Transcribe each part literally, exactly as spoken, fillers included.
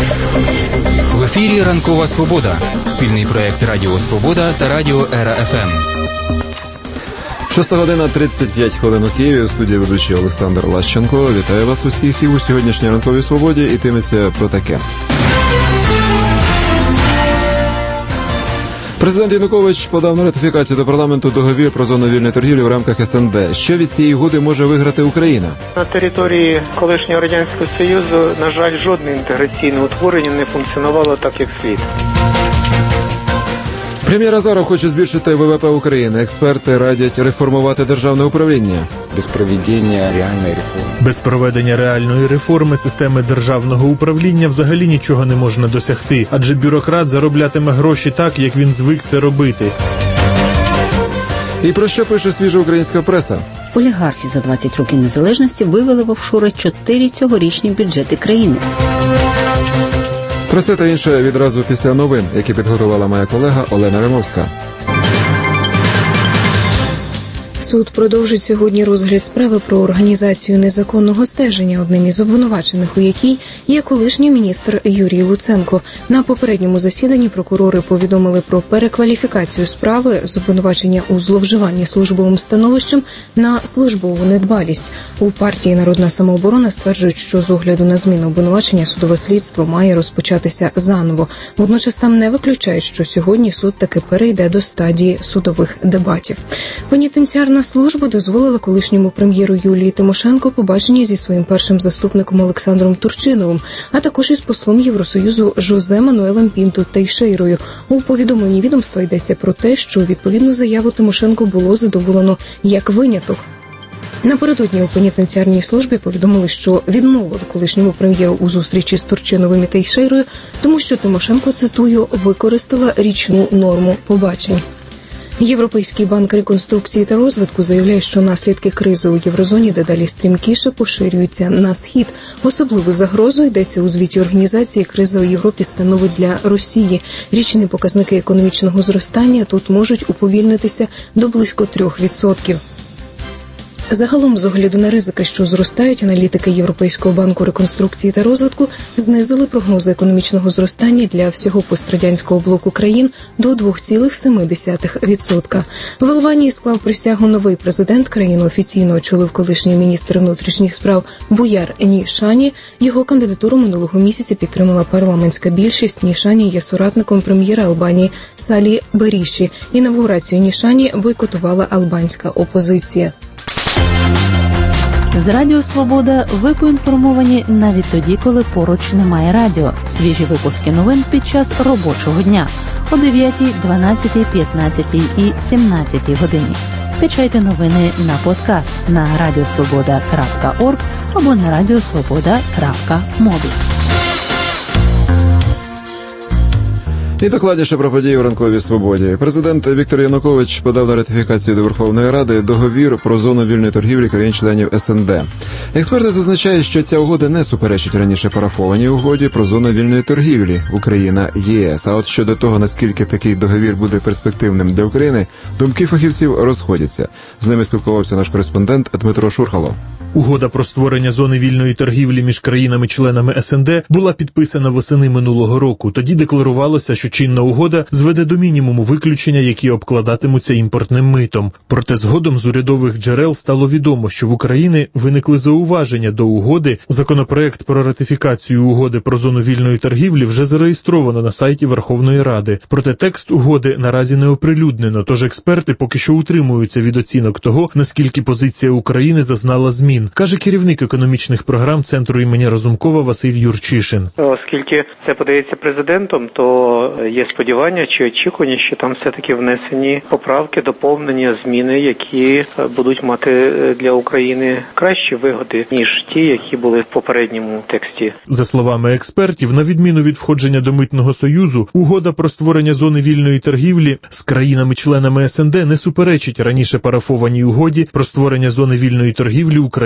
В ефірі «Ранкова Свобода» – спільний проєкт Радіо Свобода та Радіо Ера Еф Ем. Шоста година тридцять п'ять хвилин у Києві. У студії ведучий Олександр Лащенко. Вітаю вас усіх і у сьогоднішній «Ранковій Свободі» йтиметься про таке. Президент Янукович подав на ратифікацію до парламенту договір про зону вільної торгівлі в рамках ес ен де. Що від цієї угоди може виграти Україна? На території колишнього Радянського Союзу, на жаль, жодне інтеграційне утворення не функціонувало так, як слід. Прем'єр Азаров хоче збільшити ВВП України. Експерти радять реформувати державне управління. Без проведення реальної реформи. Без проведення реальної реформи системи державного управління взагалі нічого не можна досягти, адже бюрократ зароблятиме гроші так, як він звик це робити. І про що пише свіжа українська преса? Олігархи за двадцять років незалежності вивели в офшори чотири цьогорічні бюджети країни. Про це та інше відразу після новин, які підготувала моя колега Олена Римовська. Суд продовжить сьогодні розгляд справи про організацію незаконного стеження, одним із обвинувачених у якій є колишній міністр Юрій Луценко. На попередньому засіданні прокурори повідомили про перекваліфікацію справи з обвинувачення у зловживанні службовим становищем на службову недбалість. У партії «Народна самооборона» стверджують, що з огляду на зміну обвинувачення судове слідство має розпочатися заново. Водночас там не виключають, що сьогодні суд таки перейде до стадії судових дебатів. Пенітенціарна служба дозволила колишньому прем'єру Юлії Тимошенко побачення зі своїм першим заступником Олександром Турчиновим, а також із послом Євросоюзу Жозе Мануелем Пінто Тейшейрою. У повідомленні відомства йдеться про те, що відповідну заяву Тимошенко було задоволено як виняток. Напередодні у пенітенціарній службі повідомили, що відмовили колишньому прем'єру у зустрічі з Турчиновим і Тейшейрою, тому що Тимошенко, цитую, використала річну норму побачень. Європейський банк реконструкції та розвитку заявляє, що наслідки кризи у єврозоні дедалі стрімкіше поширюються на схід. Особливу загрозу йдеться у звіті організації. Криза у Європі становить для Росії. Річні показники економічного зростання тут можуть уповільнитися до близько трьох відсотків. Загалом, з огляду на ризики, що зростають, аналітики Європейського банку реконструкції та розвитку знизили прогнози економічного зростання для всього пострадянського блоку країн до двох цілих семи десятих відсотка. В Албанії склав присягу новий президент. Країну офіційно очолив колишній міністр внутрішніх справ Буяр Нішані. Його кандидатуру минулого місяця підтримала парламентська більшість. Нішані є соратником прем'єра Албанії Салі Беріші. Інавгурацію Нішані бойкотувала албанська опозиція. З Радіо Свобода ви поінформовані навіть тоді, коли поруч немає радіо. Свіжі випуски новин під час робочого дня о дев'ятій, дванадцятій, п'ятнадцятій і сімнадцятій годині. Скачайте новини на подкаст на радіосвобода крапка орг або на радіосвобода крапка мобі. І докладніше про події у «Ранковій Свободі». Президент Віктор Янукович подав на ратифікацію до Верховної Ради договір про зону вільної торгівлі країн-членів ес ен де. Експерти зазначають, що ця угода не суперечить раніше парафованій угоді про зону вільної торгівлі Україна-є ес. А от щодо того, наскільки такий договір буде перспективним для України, думки фахівців розходяться. З ними спілкувався наш кореспондент Дмитро Шурхало. Угода про створення зони вільної торгівлі між країнами-членами ес ен де була підписана восени минулого року. Тоді декларувалося, що чинна угода зведе до мінімуму виключення, які обкладатимуться імпортним митом. Проте згодом з урядових джерел стало відомо, що в Україні виникли зауваження до угоди. Законопроект про ратифікацію угоди про зону вільної торгівлі вже зареєстровано на сайті Верховної Ради. Проте текст угоди наразі не оприлюднено, тож експерти поки що утримуються від оцінок того, наскільки позиція України зазнала змін, каже керівник економічних програм Центру імені Разумкова Василь Юрчишин. Оскільки це подається президентом, то є сподівання чи очікування, що там все-таки внесені поправки, доповнення, зміни, які будуть мати для України кращі вигоди, ніж ті, які були в попередньому тексті. За словами експертів, на відміну від входження до Митного союзу, угода про створення зони вільної торгівлі з країнами-членами ес ен де не суперечить раніше парафованій угоді про створення зони вільної торгівлі України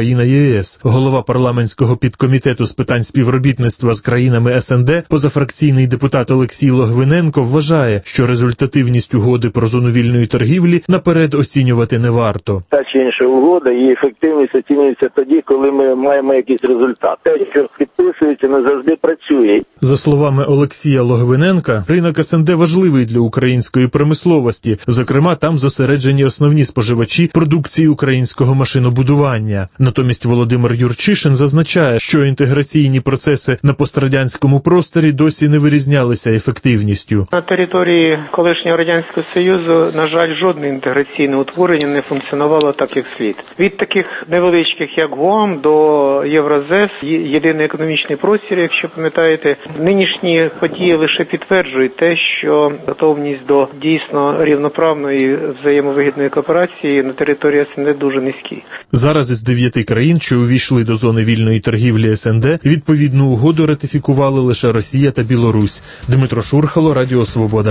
Україна-ЄС. Голова парламентського підкомітету з питань співробітництва з країнами ес ен де, позафракційний депутат Олексій Логвиненко вважає, що результативність угоди про зону вільної торгівлі наперед оцінювати не варто. Та чи інша угода, її ефективність оцінюється тоді, коли ми маємо якийсь результат. Те, що підписується, не завжди працює. За словами Олексія Логвиненка, ринок ес ен де важливий для української промисловості. Зокрема, там зосереджені основні споживачі продукції українського машинобудування. Натомість Володимир Юрчишин зазначає, що інтеграційні процеси на пострадянському просторі досі не вирізнялися ефективністю. На території колишнього Радянського Союзу, на жаль, жодне інтеграційне утворення не функціонувало так, як слід. Від таких невеличких, як ГУАМ, до Євразес, єдиний економічний простір, якщо пам'ятаєте, нинішні події лише підтверджують те, що готовність до дійсно рівноправної взаємовигідної кооперації на території ес ен де дуже низькі. Зараз із дев'яти країн, що увійшли до зони вільної торгівлі ес ен де, відповідну угоду ратифікували лише Росія та Білорусь. Дмитро Шурхало, Радіо Свобода.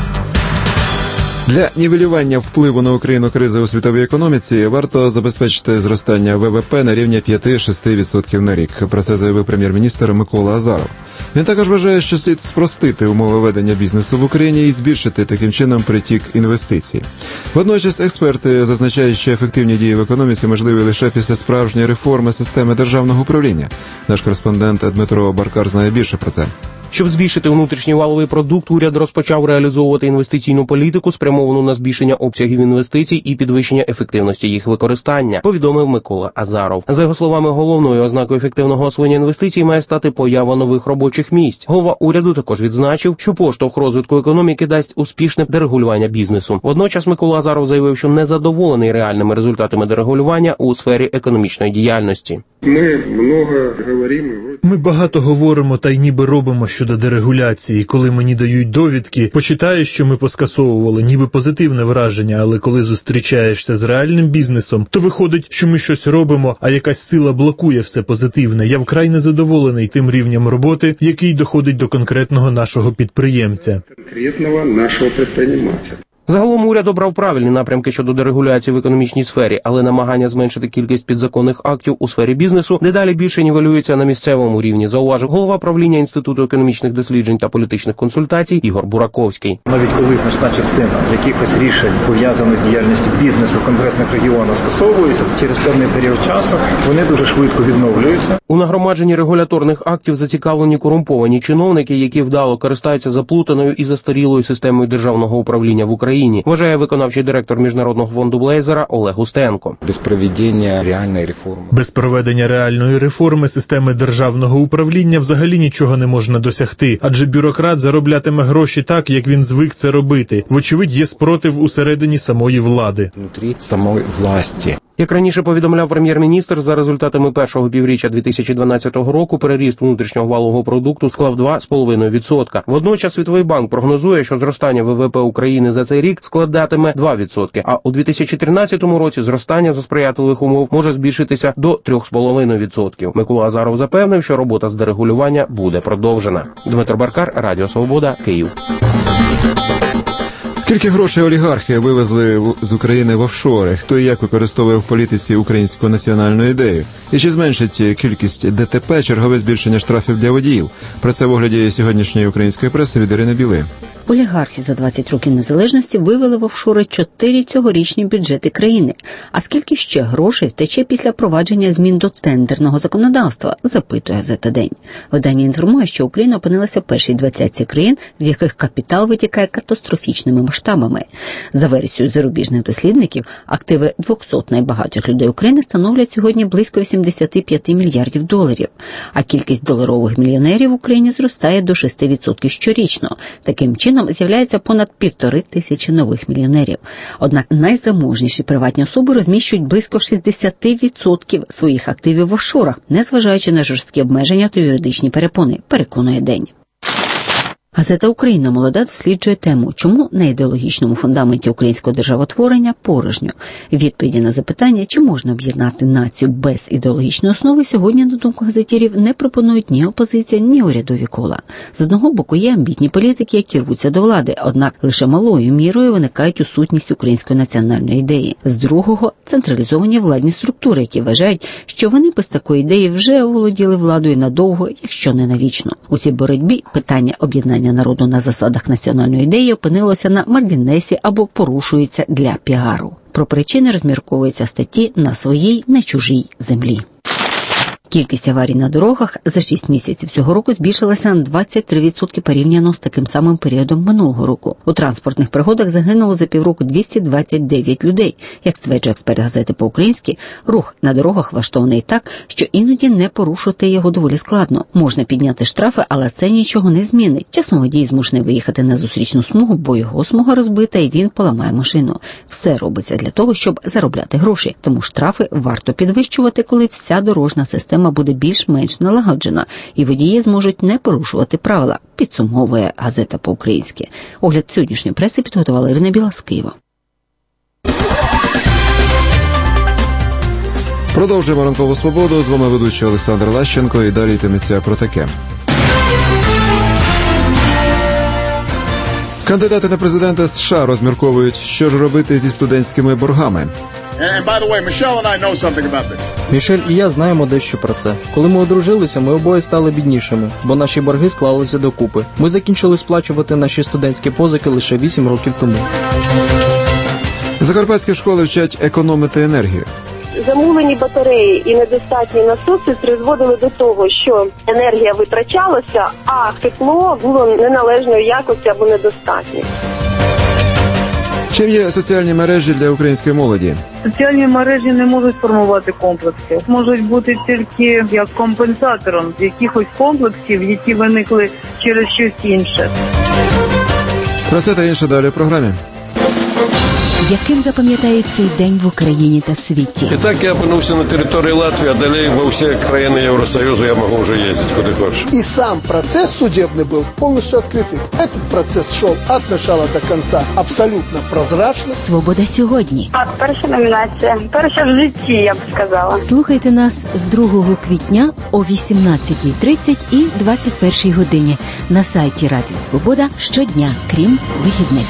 Для нівелювання впливу на Україну кризи у світовій економіці варто забезпечити зростання ве ве пе на рівні п'ять-шість відсотків на рік. Про це заявив прем'єр-міністр Микола Азаров. Він також вважає, що слід спростити умови ведення бізнесу в Україні і збільшити таким чином притік інвестицій. Водночас експерти зазначають, що ефективні дії в економіці можливі лише після справжньої реформи системи державного управління. Наш кореспондент Дмитро Баркар знає більше про це. Щоб збільшити внутрішній валовий продукт, уряд розпочав реалізовувати інвестиційну політику, спрямовану на збільшення обсягів інвестицій і підвищення ефективності їх використання, повідомив Микола Азаров. За його словами, головною ознакою ефективного освоєння інвестицій має стати поява нових робочих місць. Голова уряду також відзначив, що поштовх розвитку економіки дасть успішне дерегулювання бізнесу. Водночас Микола Азаров заявив, що не задоволений реальними результатами дерегулювання у сфері економічної діяльності. Ми много говоримо. Ми багато говоримо та й ніби робимо щодо дерегуляції. Коли мені дають довідки, почитаю, що ми поскасовували, ніби позитивне враження, але коли зустрічаєшся з реальним бізнесом, то виходить, що ми щось робимо, а якась сила блокує все позитивне. Я вкрай незадоволений тим рівнем роботи, який доходить до конкретного нашого підприємця. Конкретного нашого підприємця. Загалом уряд обрав правильні напрямки щодо дерегуляції в економічній сфері, але намагання зменшити кількість підзаконних актів у сфері бізнесу дедалі більше нівелюється на місцевому рівні, зауважив голова правління Інституту економічних досліджень та політичних консультацій Ігор Бураковський. Навіть коли значна частина якихось рішень, пов'язаних з діяльністю бізнесу в конкретних регіонах, скасовується, то через певний період часу вони дуже швидко відновлюються. У нагромадженні регуляторних актів зацікавлені корумповані чиновники, які вдало користаються заплутаною і застарілою системою державного управління в Україні, вважає виконавчий директор Міжнародного фонду Блейзера Олег Устенко. Без проведення реальної реформи. Без проведення реальної реформи системи державного управління взагалі нічого не можна досягти, адже бюрократ зароблятиме гроші так, як він звик це робити. Вочевидь, є спротив усередині самої влади. Внутрі самої власті. Як раніше повідомляв прем'єр-міністр, за результатами першого півріччя дві тисячі дванадцятого року переріст внутрішнього валового продукту склав два з половиною відсотка. Водночас Світовий банк прогнозує, що зростання ве ве пе України за цей рік складатиме два відсотки, а у дві тисячі тринадцятому році зростання за сприятливих умов може збільшитися до три з половиною відсотків. Микола Азаров запевнив, що робота з дерегулювання буде продовжена. Дмитро Баркар, Радіо Свобода, Київ. Скільки грошей олігархи вивезли з України в офшори? Хто і як використовує в політиці українську національну ідею? І чи зменшить кількість де те пе чергове збільшення штрафів для водіїв? Про це в огляді сьогоднішньої української преси від Ірини Біли. Олігархи за двадцять років незалежності вивели в офшори чотири цьогорічні бюджети країни. А скільки ще грошей втече після провадження змін до тендерного законодавства, запитує газета «День». Видання інформує, що Україна опинилася в першій двадцятці країн, з яких капітал витікає катастрофічними масштабами. За версією зарубіжних дослідників, активи двохсот найбагатших людей України становлять сьогодні близько вісімдесят п'ять мільярдів доларів. А кількість доларових мільйонерів в Україні зростає до шість відсотків щорічно. Таким чином, з'являється понад півтори тисячі нових мільйонерів. Однак найзаможніші приватні особи розміщують близько шістдесят відсотків своїх активів в офшорах, незважаючи на жорсткі обмеження та юридичні перепони, переконує «День». Газета «Україна молода» досліджує тему, чому на ідеологічному фундаменті українського державотворення порожньо. Відповіді на запитання, чи можна об'єднати націю без ідеологічної основи, сьогодні, на думку газетірів, не пропонують ні опозиція, ні урядові кола. З одного боку, є амбітні політики, які рвуться до влади, однак лише малою мірою виникають у сутність української національної ідеї. З другого – централізовані владні структури, які вважають, що вони без такої ідеї вже оволоділи владою надовго, якщо не навічно. У цій боротьбі питання об'єднання народу на засадах національної ідеї опинилося на маргінесі або порушується для піару. Про причини розмірковуються статті «На своїй, не чужій землі». Кількість аварій на дорогах за шість місяців цього року збільшилася на двадцять три відсотки порівняно з таким самим періодом минулого року. У транспортних пригодах загинуло за півроку двісті двадцять дев'ять людей. Як стверджує експерт газети «По-українськи», рух на дорогах влаштований так, що іноді не порушити його доволі складно. Можна підняти штрафи, але це нічого не змінить. Часом водій змушений виїхати на зустрічну смугу, бо його смуга розбита і він поламає машину. Все робиться для того, щоб заробляти гроші. Тому штрафи варто підвищувати, коли вся дорожна система буде більш-менш налагоджена, і водії зможуть не порушувати правила, підсумовує газета «По-українськи». Огляд сьогоднішньої преси підготувала Ірина Біла з Києва. Продовжуємо ранкову свободу. З вами ведучий Олександр Лащенко, і далі йтиметься про таке. Кандидати на президента США розмірковують, що ж робити зі студентськими боргами. Мішель і я знаємо дещо про це. Коли ми одружилися, ми обоє стали біднішими, бо наші борги склалися докупи. Ми закінчили сплачувати наші студентські позики лише вісім років тому. Закарпатські школи вчать економити енергію. Замулені батареї і недостатні насоси призводили до того, що енергія витрачалася, а тепло було неналежної якості або недостатнє. Чим є соціальні мережі для української молоді? Соціальні мережі не можуть формувати комплекси. Можуть бути тільки як компенсатором якихось комплексів, які виникли через щось інше. Про це та інше далі в програмі. Яким запам'ятає цей день в Україні та світі? І так я опинився на території Латвії, а далі во всі країни Євросоюзу я можу вже їздити куди хочу. И сам процесс судебный был полностью открытый. Этот процесс шел от начала до конца абсолютно прозрачно. Свобода сьогодні. А перша номінація. Перша в житті, я б сказала. Слухайте нас з другого квітня о вісімнадцятій тридцять і двадцять першій годині на сайті Радіо Свобода щодня, крім вихідних.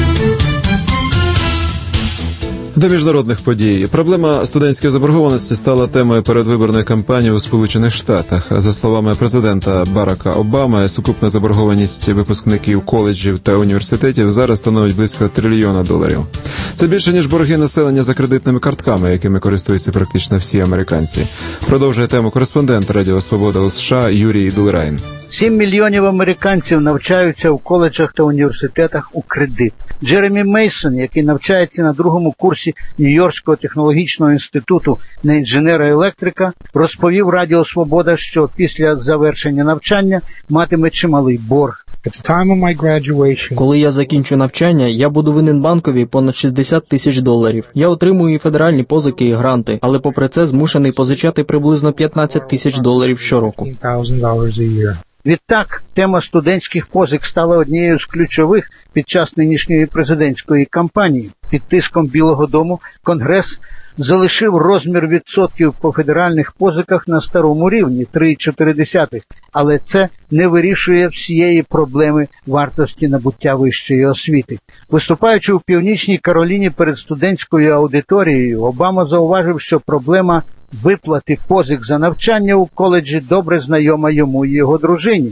До міжнародних подій. Проблема студентської заборгованості стала темою передвиборної кампанії у Сполучених Штатах. За словами президента Барака Обами, сукупна заборгованість випускників коледжів та університетів зараз становить близько трильйона доларів. Це більше, ніж борги населення за кредитними картками, якими користуються практично всі американці. Продовжує тему кореспондент Радіо Свобода у США Юрій Дулерайн. Сім мільйонів американців навчаються у коледжах та університетах у кредит. Джеремі Мейсон, який навчається на другому курсі Нью-Йоркського технологічного інституту на інженера-електрика, розповів Радіо Свобода, що після завершення навчання матиме чималий борг. Коли я закінчу навчання, я буду винен банкові понад шістдесят тисяч доларів. Я отримую і федеральні позики, і гранти, але попри це змушений позичати приблизно п'ятнадцять тисяч доларів щороку. Відтак, тема студентських позик стала однією з ключових під час нинішньої президентської кампанії. Під тиском Білого дому Конгрес залишив розмір відсотків по федеральних позиках на старому рівні – три цілих чотири десятих, але це не вирішує всієї проблеми вартості набуття вищої освіти. Виступаючи у Північній Кароліні перед студентською аудиторією, Обама зауважив, що проблема виплати позик за навчання у коледжі добре знайома йому і його дружині.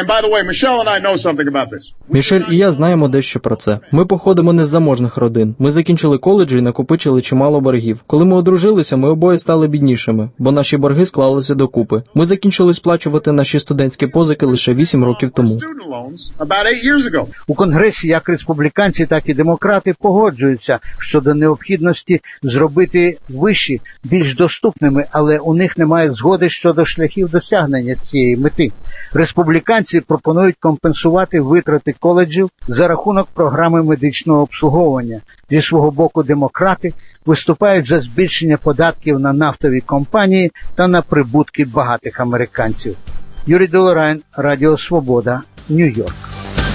Мішель і я знаємо дещо про це. Ми походимо не з заможних родин. Ми закінчили коледжі і накопичили чимало боргів. Коли ми одружилися, ми обоє стали біднішими, бо наші борги склалися докупи. Ми закінчили сплачувати наші студентські позики лише вісім років тому. У Конгресі як республіканці, так і демократи погоджуються щодо необхідності зробити виші більш доступними, але у них немає згоди щодо шляхів досягнення цієї мети. Республіканці пропонують компенсувати витрати коледжів за рахунок програми медичного обслуговування. Зі свого боку демократи виступають за збільшення податків на нафтові компанії та на прибутки багатих американців. Юрій Долорайн, Радіо Свобода, Нью-Йорк.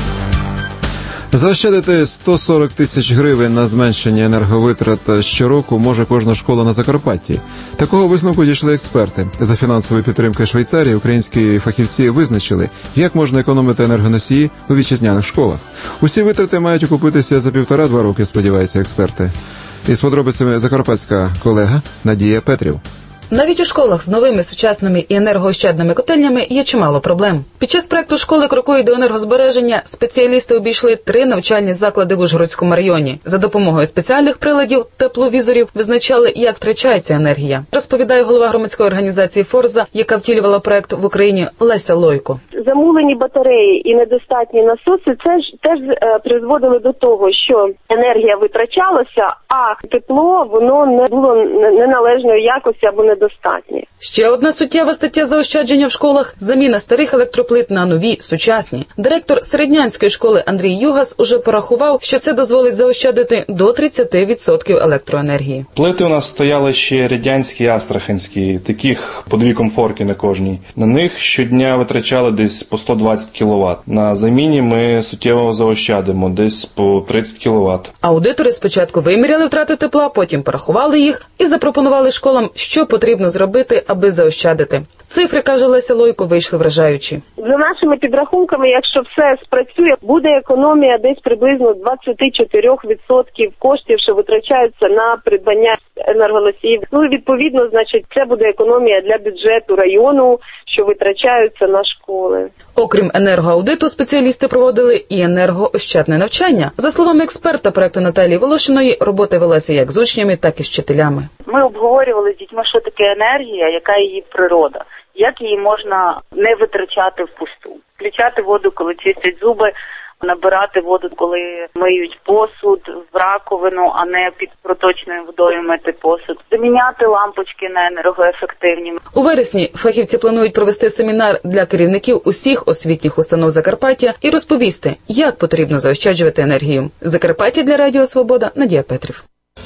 Заощадити сто сорок тисяч гривень на зменшення енерговитрат щороку може кожна школа на Закарпатті. Такого висновку дійшли експерти. За фінансової підтримки Швейцарії українські фахівці визначили, як можна економити енергоносії у вітчизняних школах. Усі витрати мають окупитися за півтора-два роки, сподіваються експерти. Із подробицями закарпатська колега Надія Петрів. Навіть у школах з новими сучасними і енергоощадними котельнями є чимало проблем. Під час проекту «Школи крокують до енергозбереження» спеціалісти обійшли три навчальні заклади в Ужгородському районі. За допомогою спеціальних приладів, тепловізорів визначали, як втрачається енергія. Розповідає голова громадської організації «Форза», яка втілювала проект в Україні, Леся Лойко. Замулені батареї і недостатні насоси це ж теж е, призводили до того, що енергія витрачалася, а тепло воно не було неналежної якості або недостатнє. Ще одна суттєва стаття заощадження в школах – заміна старих електроплит на нові, сучасні. Директор Середнянської школи Андрій Югас уже порахував, що це дозволить заощадити до тридцять відсотків електроенергії. Плити у нас стояли ще радянські, астраханські, таких по дві комфорки на кожній. На них щодня витрачали десь по сто двадцять кіловат. На заміні ми суттєво заощадимо, десь по тридцять кіловат. Аудитори спочатку виміряли втрати тепла, потім порахували їх і запропонували школам, що потрібно зробити, аби заощадити. Цифри, каже Леся Лойко, вийшли вражаючі. За нашими підрахунками, якщо все спрацює, буде економія десь приблизно двадцять чотири відсотки коштів, що витрачаються на придбання енергоносіїв. Ну і відповідно, значить, це буде економія для бюджету району, що витрачаються на школи. Окрім енергоаудиту, спеціалісти проводили і енергоощадне навчання. За словами експерта проекту Наталії Волошиної, робота велася як з учнями, так і з вчителями. Ми обговорювали з дітьми, що таке енергія, яка її природа, як її можна не витрачати впусту. Включати воду, коли чистять зуби, набирати воду, коли миють посуд в раковину, а не під проточною водою мити посуд. Заміняти лампочки на енергоефективні. У вересні фахівці планують провести семінар для керівників усіх освітніх установ Закарпаття і розповісти, як потрібно заощаджувати енергію. Закарпаття для Радіо Свобода, Надія Петрів.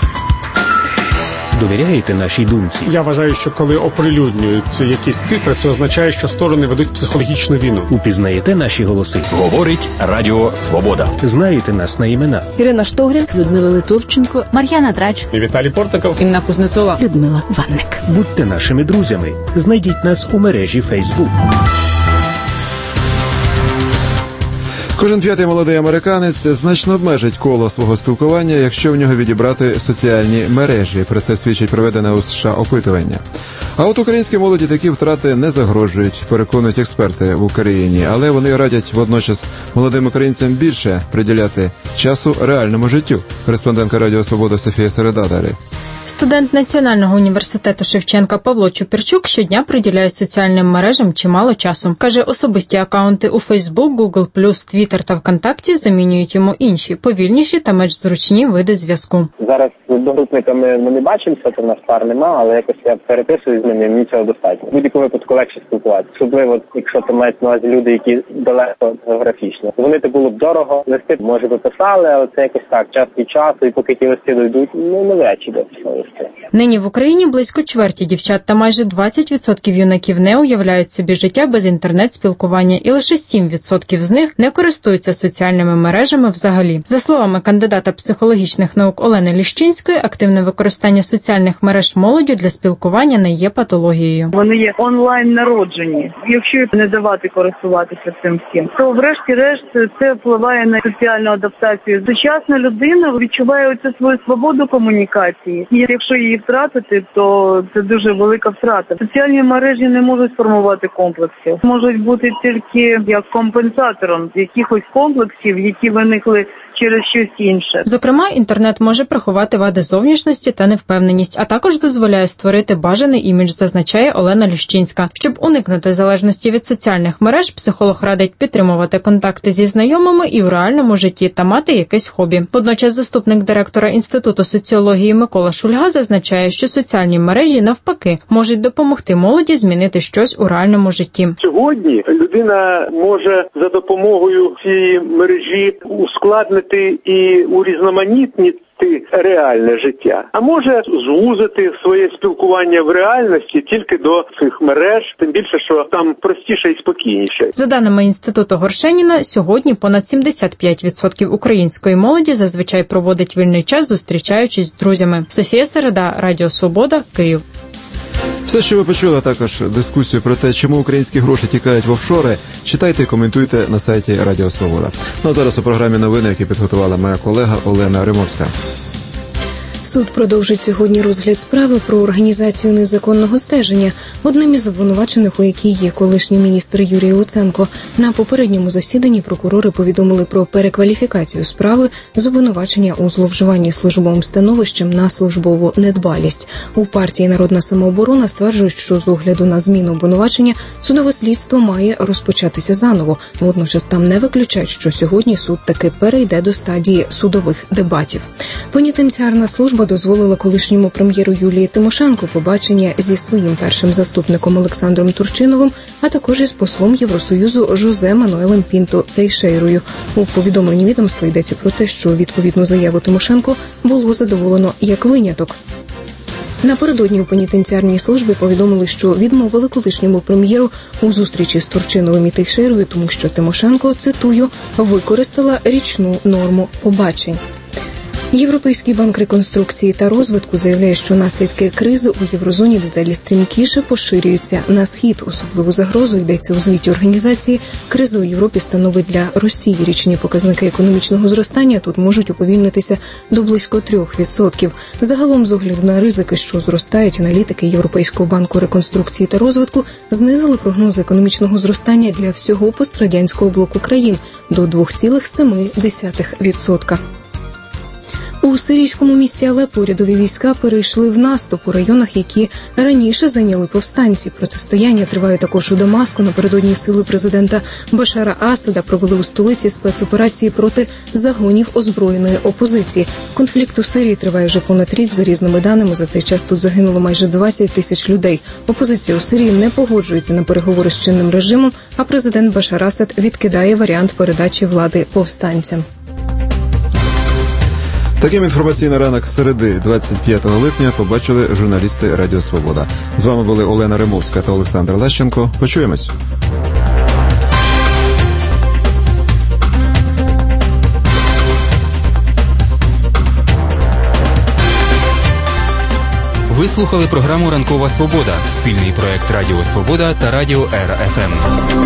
Довіряєте нашій думці? Я вважаю, що коли оприлюднюються якісь цифри, це означає, що сторони ведуть психологічну війну. Упізнаєте наші голоси? Говорить Радіо Свобода. Знаєте нас на імена? Ірина Штогрін, Людмила Литовченко, Мар'яна Драч, і Віталій Портников, Інна Кузнецова, Людмила Ванник. Будьте нашими друзями. Знайдіть нас у мережі Facebook. Кожен п'ятий молодий американець значно обмежить коло свого спілкування, якщо в нього відібрати соціальні мережі. Про це свідчить проведене у США опитування. А от українській молоді такі втрати не загрожують, переконують експерти в Україні. Але вони радять водночас молодим українцям більше приділяти часу реальному життю. Кореспондентка Радіо Свобода Софія Середа далі. Студент Національного університету Шевченка Павло Чупірчук щодня приділяє соціальним мережам чимало часу. Каже, особисті акаунти у Facebook, Google плюс, Twitter та ВКонтакті замінюють йому інші, повільніші та менш зручні види зв'язку. Зараз з одногрупниками ми не бачимося, то в нас пар нема, але якось я переписую з ними, мені цього достатньо. В будь-якому випадку легше спілкуватися. Особливо, якщо то мають на увазі люди, які далеко географічно. Дзвонити було б дорого, листи, може, би писали, але це якось так, час від часу, і поки ті листи дойдуть, ну, не речі дописали. Нині в Україні близько чверті дівчат та майже двадцять відсотків юнаків не уявляють собі життя без інтернет-спілкування, і лише сім відсотків з них не користуються соціальними мережами взагалі. За словами кандидата психологічних наук Олени Ліщинської, активне використання соціальних мереж молоддю для спілкування не є патологією. Вони є онлайн народжені. Якщо не давати користуватися цим всім, то врешті-решт це впливає на соціальну адаптацію. Сучасна людина відчуває оцю свою свободу комунікації. І якщо її втратити, то це дуже велика втрата. Соціальні мережі не можуть формувати комплексів. Можуть бути тільки як компенсатором якихось комплексів, які виникли через щось інше. Зокрема, інтернет може приховати вади зовнішності та невпевненість, а також дозволяє створити бажаний імідж, зазначає Олена Ліщинська. Щоб уникнути залежності від соціальних мереж, психолог радить підтримувати контакти зі знайомими і в реальному житті та мати якесь хобі. Водночас заступник директора Інституту соціології Микола Шульга зазначає, що соціальні мережі, навпаки, можуть допомогти молоді змінити щось у реальному житті. Сьогодні людина може за допомогою цієї мережі ускладнити і урізноманітнити вести реальне життя, а може звузити своє спілкування в реальності тільки до цих мереж, тим більше, що там простіше і спокійніше. За даними Інституту Горшеніна, сьогодні понад сімдесят п'ять відсотків української молоді зазвичай проводить вільний час, зустрічаючись з друзями. Софія Середа, Радіо Свобода, Київ. Все, що ви почули, а також дискусію про те, чому українські гроші тікають в офшори, читайте і коментуйте на сайті Радіо Свобода. Ну а зараз у програмі новини, які підготувала моя колега Олена Римовська. Суд продовжить сьогодні розгляд справи про організацію незаконного стеження, одним із обвинувачених у якій є колишній міністр Юрій Луценко. На попередньому засіданні прокурори повідомили про перекваліфікацію справи з обвинувачення у зловживанні службовим становищем на службову недбалість. У партії «Народна самооборона» стверджують, що з огляду на зміну обвинувачення судове слідство має розпочатися заново. Водночас там не виключають, що сьогодні суд таки перейде до стадії судових дебатів. Пенітенціарна служба дозволила колишньому прем'єру Юлії Тимошенко побачення зі своїм першим заступником Олександром Турчиновим, а також із послом Євросоюзу Жозе Мануелем Пінто Тейшейрою. У повідомленні відомства йдеться про те, що відповідну заяву Тимошенко було задоволено як виняток. Напередодні у пенітенціарній службі повідомили, що відмовили колишньому прем'єру у зустрічі з Турчиновим і Тейшейрою, тому що Тимошенко, цитую, використала річну норму побачень. Європейський банк реконструкції та розвитку заявляє, що наслідки кризи у єврозоні дедалі стрімкіше поширюються на схід. Особливу загрозу, йдеться у звіті організації, криза у Європі становить для Росії. Річні показники економічного зростання тут можуть уповільнитися до близько трьох відсотків. Загалом, з огляду на ризики, що зростають, аналітики Європейського банку реконструкції та розвитку знизили прогнози економічного зростання для всього пострадянського блоку країн до двох цілих семи десятих відсотка. У сирійському місті Алеппо урядові війська перейшли в наступ у районах, які раніше зайняли повстанці. Протистояння триває також у Дамаску. Напередодні сили президента Башара Асада провели у столиці спецоперації проти загонів озброєної опозиції. Конфлікт у Сирії триває вже понад рік. За різними даними, за цей час тут загинуло майже двадцять тисяч людей. Опозиція у Сирії не погоджується на переговори з чинним режимом, а президент Башар Асад відкидає варіант передачі влади повстанцям. Таким інформаційний ранок середи, двадцять п'ятого липня, побачили журналісти Радіо Свобода. З вами були Олена Римовська та Олександр Лещенко. Почуємось. Ви слухали програму «Ранкова Свобода» – спільний проект Радіо Свобода та Радіо Р Ф М.